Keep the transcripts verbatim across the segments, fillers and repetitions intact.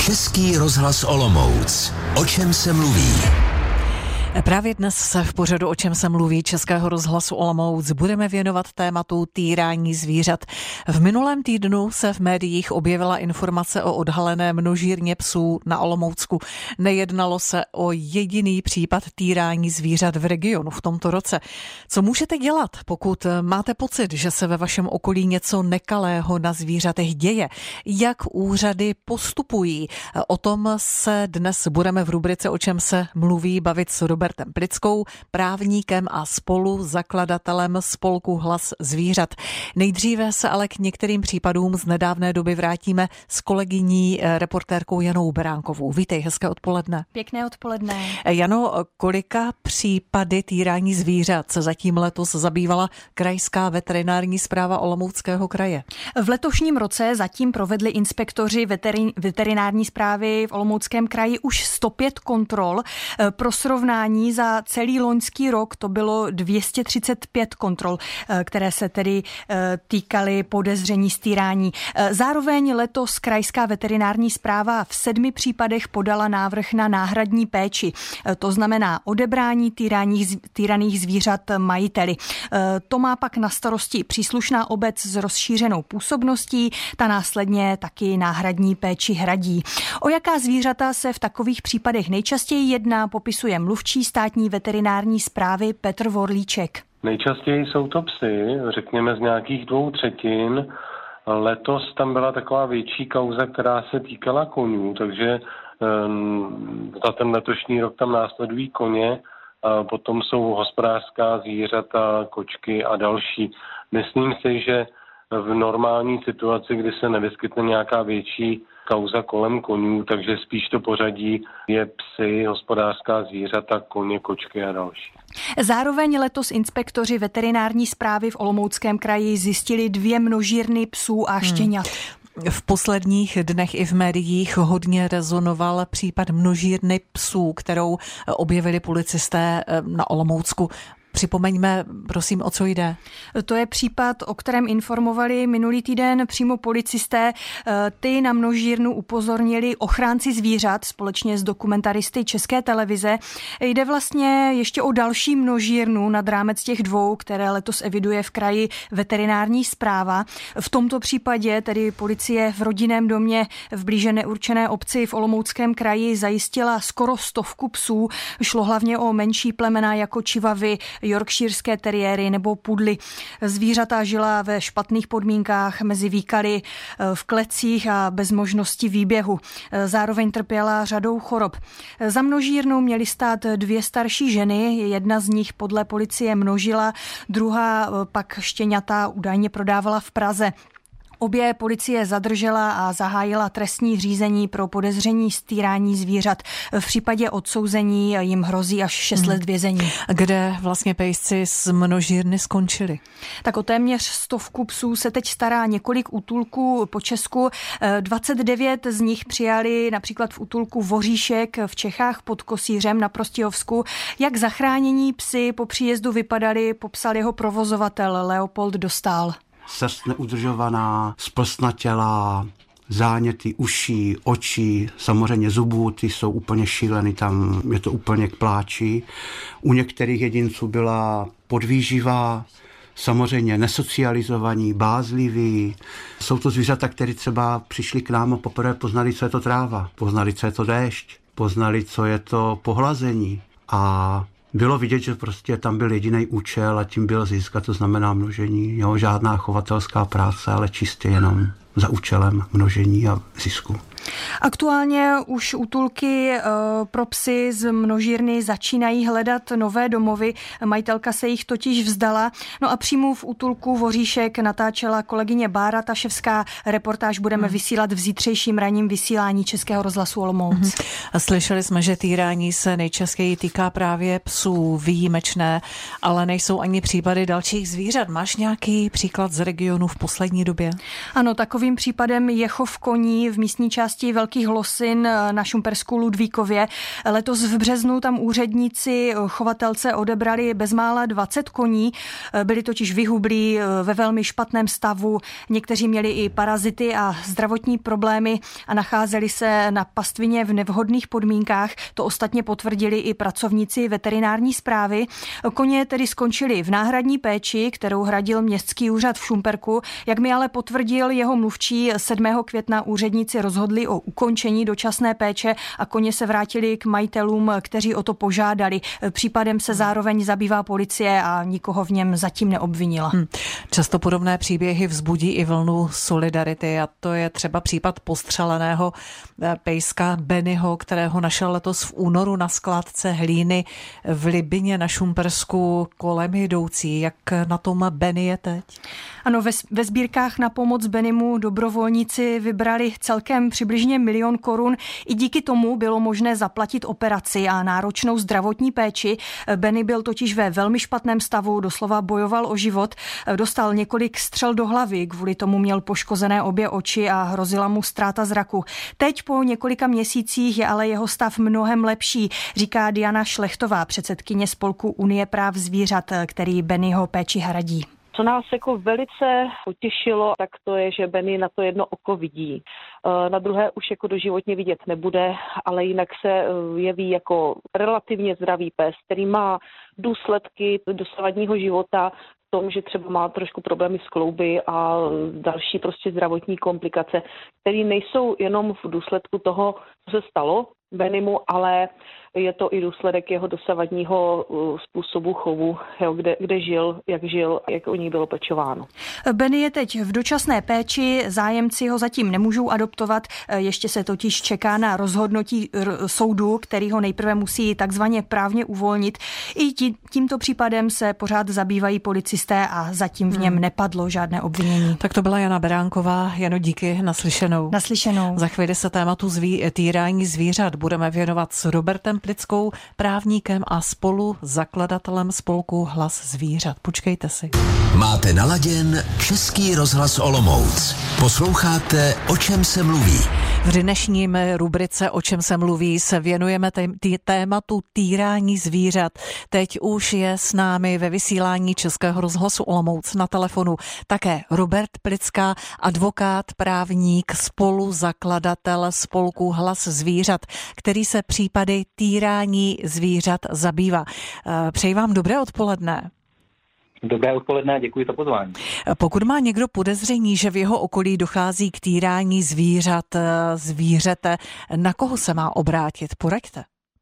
Český rozhlas Olomouc. O čem se mluví? Právě dnes se v pořadu O čem se mluví Českého rozhlasu Olomouc budeme věnovat tématu týrání zvířat. V minulém týdnu se v médiích objevila informace o odhalené množírně psů na Olomoucku. Nejednalo se o jediný případ týrání zvířat v regionu v tomto roce. Co můžete dělat, pokud máte pocit, že se ve vašem okolí něco nekalého na zvířatech děje? Jak úřady postupují? O tom se dnes budeme v rubrice O čem se mluví bavit s Robertem Plickou, právníkem a spolu zakladatelem spolku Hlas zvířat. Nejdříve se ale k některým případům z nedávné doby vrátíme s kolegyní reportérkou Janou Beránkovou. Vítej, hezké odpoledne. Pěkné odpoledne. Jano, kolika případy týrání zvířat se zatím letos zabývala Krajská veterinární správa Olomouckého kraje? V letošním roce zatím provedli inspektoři veterin, veterinární správy v Olomouckém kraji už sto pět kontrol. Pro srovnání za celý loňský rok to bylo dvě stě třicet pět kontrol, které se tedy týkaly podezření z týrání. Zároveň letos Krajská veterinární správa v sedmi případech podala návrh na náhradní péči. To znamená odebrání týrání, týraných zvířat majiteli. To má pak na starosti příslušná obec s rozšířenou působností, ta následně taky náhradní péči hradí. O jaká zvířata se v takových případech nejčastěji jedná, popisuje mluvčí státní veterinární správy Petr Vorlíček. Nejčastěji jsou to psy, řekněme z nějakých dvou třetin. Letos tam byla taková větší kauza, která se týkala konňů, takže za ten letošní rok tam následují koně, a potom jsou hospodářská zvířata, kočky a další. Myslím si, že v normální situaci, kdy se nevyskytne nějaká větší kauza kolem konňů, takže spíš to pořadí je psy, hospodářská zvířata, koně, kočky a další. Zároveň letos inspektoři veterinární správy v Olomouckém kraji zjistili dvě množírny psů a štěňat. Hmm. V posledních dnech i v médiích hodně rezonoval případ množírny psů, kterou objevili policisté na Olomoucku. Připomeňme, prosím, o co jde. To je případ, o kterém informovali minulý týden přímo policisté. Ty na množírnu upozornili ochránci zvířat společně s dokumentaristy České televize. Jde vlastně ještě o další množírnu nad rámec těch dvou, které letos eviduje v kraji veterinární správa. V tomto případě tedy policie v rodinném domě v blíže neurčené obci v Olomouckém kraji zajistila skoro stovku psů. Šlo hlavně o menší plemena jako čivavy, yorkshirské teriéry nebo pudly. Zvířata žila ve špatných podmínkách mezi výkaly v klecích a bez možnosti výběhu. Zároveň trpěla řadou chorob. Za množírnou měly stát dvě starší ženy, jedna z nich podle policie množila, druhá pak štěňata údajně prodávala v Praze. Obě policie zadržela a zahájila trestní řízení pro podezření z týrání zvířat. V případě odsouzení jim hrozí až šest let vězení. Kde vlastně pejsci z množírny skončili? Tak o téměř stovku psů se teď stará několik útulků po Česku. dvacet devět z nich přijali například v útulku Voříšek v Čechách pod Kosířem na Prostějovsku. Jak zachránění psy po příjezdu vypadali, popsal jeho provozovatel Leopold Dostál. Srst neudržovaná, splstnatělá, záněty uší, očí, samozřejmě zubů, ty jsou úplně šílený, tam je to úplně k pláči. U některých jedinců byla podvýživa, samozřejmě nesocializovaní, bázliví. Jsou to zvířata, které třeba přišli k nám a poprvé poznali, co je to tráva, poznali, co je to déšť, poznali, co je to pohlazení a bylo vidět, že prostě tam byl jediný účel a tím byl získat, to znamená množení. Jo, žádná chovatelská práce, ale čistě jenom za účelem množení a zisku. Aktuálně už útulky pro psy z množírny začínají hledat nové domovy. Majitelka se jich totiž vzdala. No a přímo v útulku Voříšek natáčela kolegyně Bára Taševská. Reportáž budeme vysílat v zítřejším ranním vysílání Českého rozhlasu Olomouc. A slyšeli jsme, že týrání se nejčastěji týká právě psů, výjimečné, ale nejsou ani případy dalších zvířat. Máš nějaký příklad z regionu v poslední době? Ano, takovým Takovým případem je chov koní v místní části Velkých Losin na Šumpersku Ludvíkově. Letos v březnu tam úředníci chovatelce odebrali bezmála dvacet koní. Byli totiž vyhublí, ve velmi špatném stavu. Někteří měli i parazity a zdravotní problémy a nacházeli se na pastvině v nevhodných podmínkách. To ostatně potvrdili i pracovníci veterinární správy. Koně tedy skončili v náhradní péči, kterou hradil městský úřad v Šumperku. Jak mi ale potvrdil jeho mluvčí, sedmého května úředníci rozhodli o ukončení dočasné péče a koně se vrátili k majitelům, kteří o to požádali. Případem se zároveň zabývá policie a nikoho v něm zatím neobvinila. Hmm. Často podobné příběhy vzbudí i vlnu solidarity a to je třeba případ postřeleného pejska Bennyho, kterého našel letos v únoru na skládce hlíny v Libině na Šumpersku kolem jdoucí. Jak na tom Benny je teď? Ano, ve, ve sbírkách na pomoc Bennymu dobrovolníci vybrali celkem přibližně milion korun. I díky tomu bylo možné zaplatit operaci a náročnou zdravotní péči. Benny byl totiž ve velmi špatném stavu, doslova bojoval o život. Dostal několik střel do hlavy, kvůli tomu měl poškozené obě oči a hrozila mu ztráta zraku. Teď po několika měsících je ale jeho stav mnohem lepší, říká Diana Šlechtová, předsedkyně spolku Unie práv zvířat, který Bennyho péči hradí. Co nás jako velice potěšilo, tak to je, že Benny na to jedno oko vidí. Na druhé už jako doživotně vidět nebude, ale jinak se jeví jako relativně zdravý pes, který má důsledky dosavadního života v tom, že třeba má trošku problémy s klouby a další prostě zdravotní komplikace, které nejsou jenom v důsledku toho, co se stalo Bennymu, ale je to i důsledek jeho dosavadního způsobu chovu, jo, kde, kde žil, jak žil, jak o ní bylo pečováno. Benny je teď v dočasné péči, zájemci ho zatím nemůžou adoptovat, ještě se totiž čeká na rozhodnutí soudu, který ho nejprve musí takzvaně právně uvolnit. I tí, tímto případem se pořád zabývají policisté a zatím v něm hmm. nepadlo žádné obvinění. Tak to byla Jana Beránková. Jano, díky, naslyšenou. Naslyšenou. Za chvíli se tématu zví, týrání zvířat budeme věnovat s Robertem Plickou, právníkem a spolu zakladatelem spolku Hlas zvířat. Počkejte si. Máte naladěn Český rozhlas Olomouc. Posloucháte, o čem se mluví. V dnešním rubrice O čem se mluví se věnujeme tý, tématu týrání zvířat. Teď už je s námi ve vysílání Českého rozhlasu Olomouc na telefonu také Robert Plicka, advokát, právník, spoluzakladatel spolku Hlas zvířat, který se případy týrání zvířat zabývá. Přeji vám dobré odpoledne. Dobré odpoledne, děkuji za pozvání. Pokud má někdo podezření, že v jeho okolí dochází k týrání zvířat, zvířete, na koho se má obrátit? Poraďte.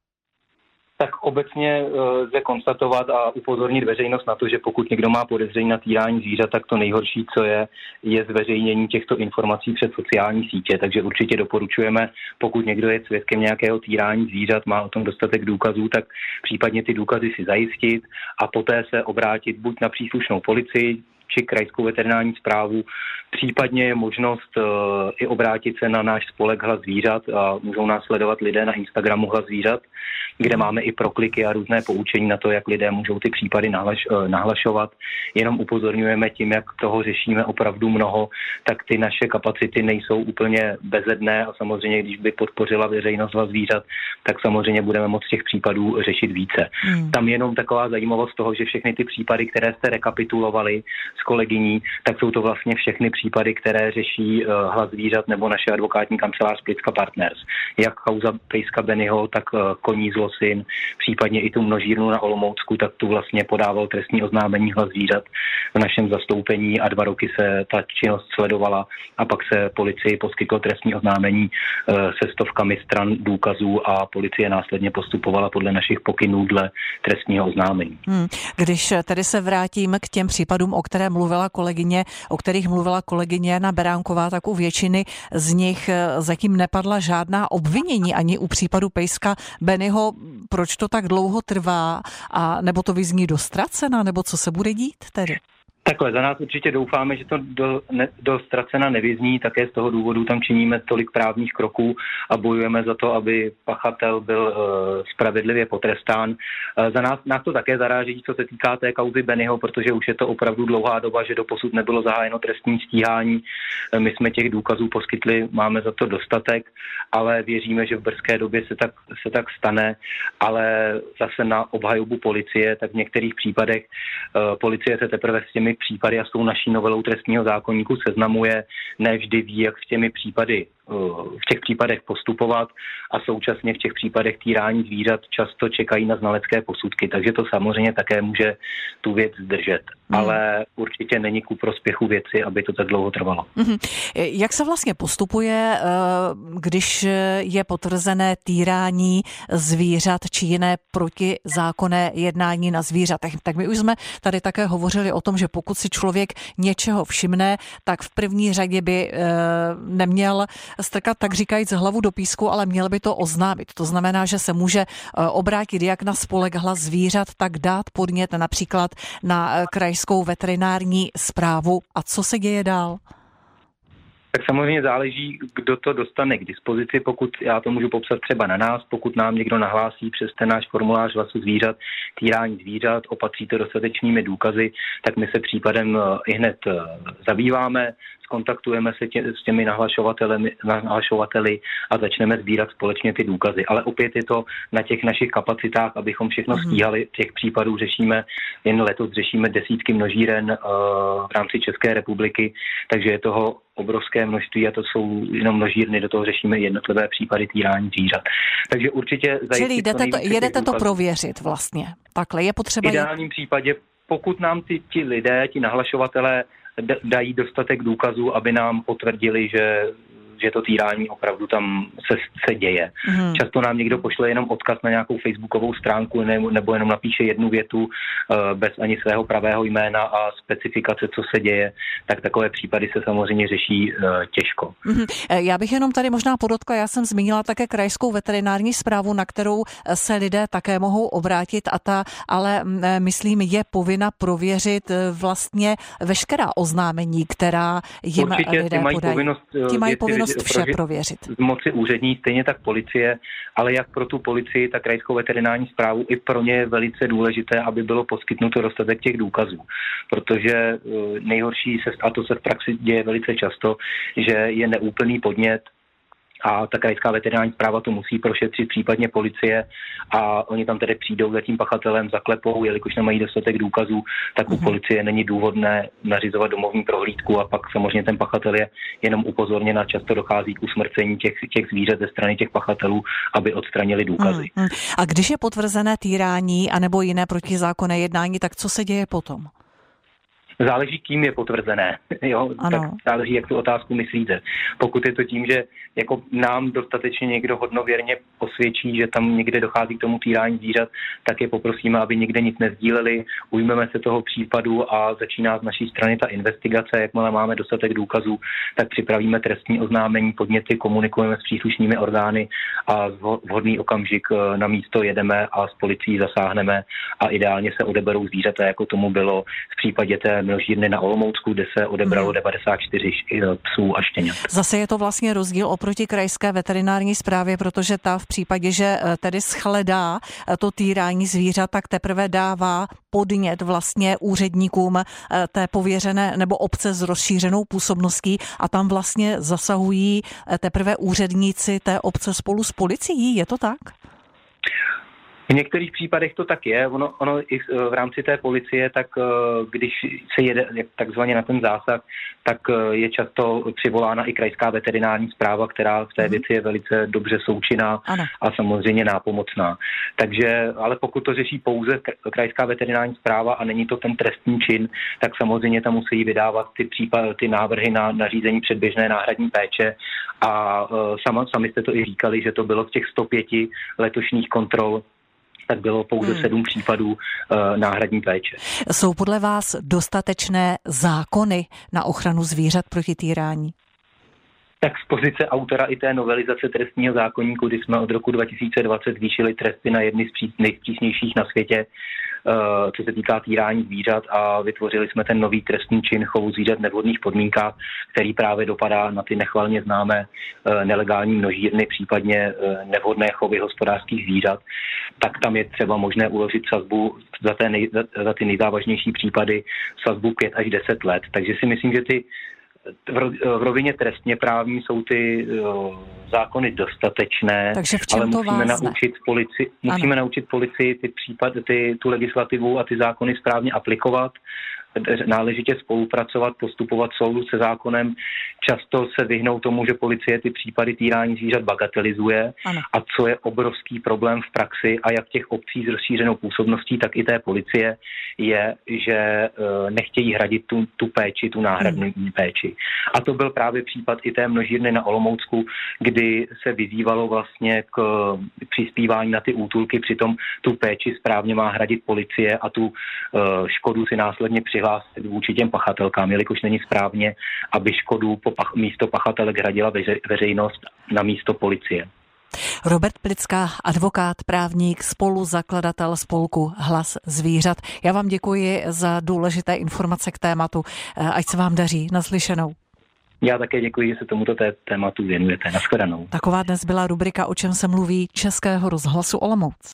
Tak obecně lze konstatovat a upozornit veřejnost na to, že pokud někdo má podezření na týrání zvířat, tak to nejhorší, co je, je zveřejnění těchto informací přes sociální sítě. Takže určitě doporučujeme, pokud někdo je svědkem nějakého týrání zvířat, má o tom dostatek důkazů, tak případně ty důkazy si zajistit a poté se obrátit buď na příslušnou policii, či krajskou veterinární správu. Případně je možnost uh, i obrátit se na náš spolek Hlas zvířat a můžou nás sledovat lidé na Instagramu Hlas zvířat, kde máme i prokliky a různé poučení na to, jak lidé můžou ty případy nahlaš, uh, nahlašovat. Jenom upozorňujeme tím, jak toho řešíme opravdu mnoho, tak ty naše kapacity nejsou úplně bezedné a samozřejmě, když by podpořila veřejnost Hlas zvířat, tak samozřejmě budeme moct těch případů řešit více. Hmm. Tam jenom taková zajímavost toho, že všechny ty případy, které jste rekapitulovali s kolegyní, tak jsou to vlastně všechny případy, které řeší uh, Hlas zvířat nebo naše advokátní kancelář Plicka Partners. Jak kauza pejska Bennyho, tak uh, koní z Losin, případně i tu množírnu na Olomoucku, tak tu vlastně podával trestní oznámení Hlas zvířat v našem zastoupení a dva roky se ta činnost sledovala a pak se policii poskytlo trestní oznámení uh, se stovkami stran důkazů a policie následně postupovala podle našich pokynů dle trestního oznámení. Hmm. Když tedy se vrátím k těm případům, o které mluvila kolegyně, o kterých mluvila kolegyně Jana Beránková, tak u většiny z nich zatím nepadla žádná obvinění ani u případu pejska Bennyho. Proč to tak dlouho trvá? A nebo to vyzní dost ztracena, nebo co se bude dít tedy? Takhle, za nás určitě doufáme, že to do, ne, do ztracena nevyzní, také z toho důvodu tam činíme tolik právních kroků a bojujeme za to, aby pachatel byl uh, spravedlivě potrestán. Uh, za nás, nás to také zaráží, co se týká té kauzy Bennyho, protože už je to opravdu dlouhá doba, že doposud nebylo zahájeno trestní stíhání. Uh, my jsme těch důkazů poskytli, máme za to dostatek, ale věříme, že v brzké době se tak, se tak stane, ale zase na obhajobu policie, tak v některých případech uh, policie se teprve s těmi případy a s tou naší novelou trestního zákoníku seznamuje, ne vždy ví, jak v těmi případy v těch případech postupovat a současně v těch případech týrání zvířat často čekají na znalecké posudky, takže to samozřejmě také může tu věc zdržet. Hmm. Ale určitě není ku prospěchu věci, aby to tak dlouho trvalo. Hmm. Jak se vlastně postupuje, když je potvrzené týrání zvířat či jiné protizákonné jednání na zvířatech? Tak my už jsme tady také hovořili o tom, že pokud si člověk něčeho všimne, tak v první řadě by neměl strkat, tak říkajíc, hlavu do písku, ale měl by to oznámit. To znamená, že se může obrátit jak na spolek Hlas zvířat, tak dát podnět například na krajskou veterinární správu. A co se děje dál? Tak samozřejmě záleží, kdo to dostane k dispozici, pokud já to můžu popsat třeba na nás, pokud nám někdo nahlásí přes ten náš formulář Hlasu zvířat, týrání zvířat, opatří to dostatečnými důkazy, tak my se případem i hned zabýváme, skontaktujeme se tě, s těmi nahlašovateli a začneme sbírat společně ty důkazy. Ale opět je to na těch našich kapacitách, abychom všechno stíhali. Těch případů řešíme, jen letos řešíme desítky množíren uh, v rámci České republiky, takže je toho obrovské množství a to jsou jenom množírny, do toho řešíme jednotlivé případy týrání zvířat. Takže určitě Čili jdete to, jedete to prověřit vlastně. Takhle je potřeba... V ideálním případě, pokud nám ty, ti lidé, ti nahlašovatelé dají dostatek důkazů, aby nám potvrdili, že, že to týrání opravdu tam se, se děje. Hmm. Často nám někdo pošle jenom odkaz na nějakou facebookovou stránku nebo, nebo jenom napíše jednu větu uh, bez ani svého pravého jména a specifikace, co se děje, tak takové případy se samozřejmě řeší uh, těžko. Hmm. Já bych jenom tady možná podotkla, já jsem zmínila také krajskou veterinární správu, na kterou se lidé také mohou obrátit a ta, ale myslím, je povinna prověřit vlastně veškerá oznámení, která jim Určitě, lidé mají podají. Povinnost, Ti mají povinnost vše prověřit. Z moci úřední, stejně tak policie, ale jak pro tu policii, tak krajskou veterinární správu, i pro ně je velice důležité, aby bylo poskytnuto dostatek těch důkazů. Protože nejhorší, se, a to se v praxi děje velice často, že je neúplný podnět a ta krajská veterinární správa to musí prošetřit, případně policie a oni tam tedy přijdou za tím pachatelem, zaklepou, jelikož nemají dostatek důkazů, tak u policie není důvodné nařizovat domovní prohlídku a pak samozřejmě ten pachatel je jenom upozorněn a často dochází k usmrcení těch, těch zvířat ze strany těch pachatelů, aby odstranili důkazy. Hmm. A když je potvrzené týrání anebo jiné protizákonné jednání, tak co se děje potom? Záleží, kým je potvrzené. Jo? Tak záleží, jak tu otázku myslíte. Pokud je to tím, že jako nám dostatečně někdo hodnověrně posvědčí, že tam někde dochází k tomu týrání zvířat, tak je poprosíme, aby nikde nic nesdíleli, ujmeme se toho případu a začíná z naší strany ta investigace. Jakmile máme dostatek důkazů, tak připravíme trestní oznámení, podněty, komunikujeme s příslušnými orgány a v vhodný okamžik na místo jedeme a s policií zasáhneme a ideálně se odeberou zvířata, jako tomu bylo v případě té množírny na Olomoucku, kde se odebralo devadesát čtyři psů a štěňat. Zase je to vlastně rozdíl oproti krajské veterinární správě, protože ta v případě, že tedy shledá to týrání zvířat, tak teprve dává podnět vlastně úředníkům té pověřené nebo obce s rozšířenou působností a tam vlastně zasahují teprve úředníci té obce spolu s policií. Je to tak? V některých případech to tak je. Ono, ono i v rámci té policie, tak když se jede takzvaně na ten zásah, tak je často přivolána i krajská veterinární správa, která v té věci je velice dobře součinná a samozřejmě nápomocná. Takže, ale pokud to řeší pouze krajská veterinární správa a není to ten trestní čin, tak samozřejmě tam musí vydávat ty, případ, ty návrhy na nařízení předběžné náhradní péče a sama, sami jste to i říkali, že to bylo v těch sto pěti letošních kontrol, tak bylo pouze hmm. sedm případů uh, náhradní péče. Jsou podle vás dostatečné zákony na ochranu zvířat proti týrání? Tak z pozice autora i té novelizace trestního zákoníku, kdy jsme od roku dva tisíce dvacet zvýšili tresty na jedny z nejpřísnějších na světě, co se týká týrání zvířat a vytvořili jsme ten nový trestný čin chovu zvířat v nevhodných podmínkách, který právě dopadá na ty nechvalně známé nelegální množírny, případně nevhodné chovy hospodářských zvířat, tak tam je třeba možné uložit sazbu za, té nej, za ty nejzávažnější případy sazbu pět až deset let. Takže si myslím, že ty v rovině trestně právní jsou ty uh, zákony dostatečné, takže v čem ale to musíme vázne? naučit policii, musíme naučit policii ty případy, ty, tu legislativu a ty zákony správně aplikovat, náležitě spolupracovat, postupovat v souladu se zákonem. Často se vyhnou tomu, že policie ty případy týrání zvířat bagatelizuje, ano. A co je obrovský problém v praxi a jak těch obcí s rozšířenou působností, tak i té policie je, že nechtějí hradit tu, tu péči, tu náhradní hmm. péči. A to byl právě případ i té množírny na Olomoucku, kdy se vyzývalo vlastně k přispívání na ty útulky, přitom tu péči správně má hradit policie a tu škodu si následně přihlásit vůči těm pachatelkám, jelikož není správně, aby škodu po pach, místo pachatelek hradila veře, veřejnost na místo policie. Robert Plicka, advokát, právník, spoluzakladatel spolku Hlas zvířat. Já vám děkuji za důležité informace k tématu. Ať se vám daří. Naslyšenou. Já také děkuji, že se tomuto té tématu věnujete. Nashledanou. Taková dnes byla rubrika O čem se mluví Českého rozhlasu Olomouc.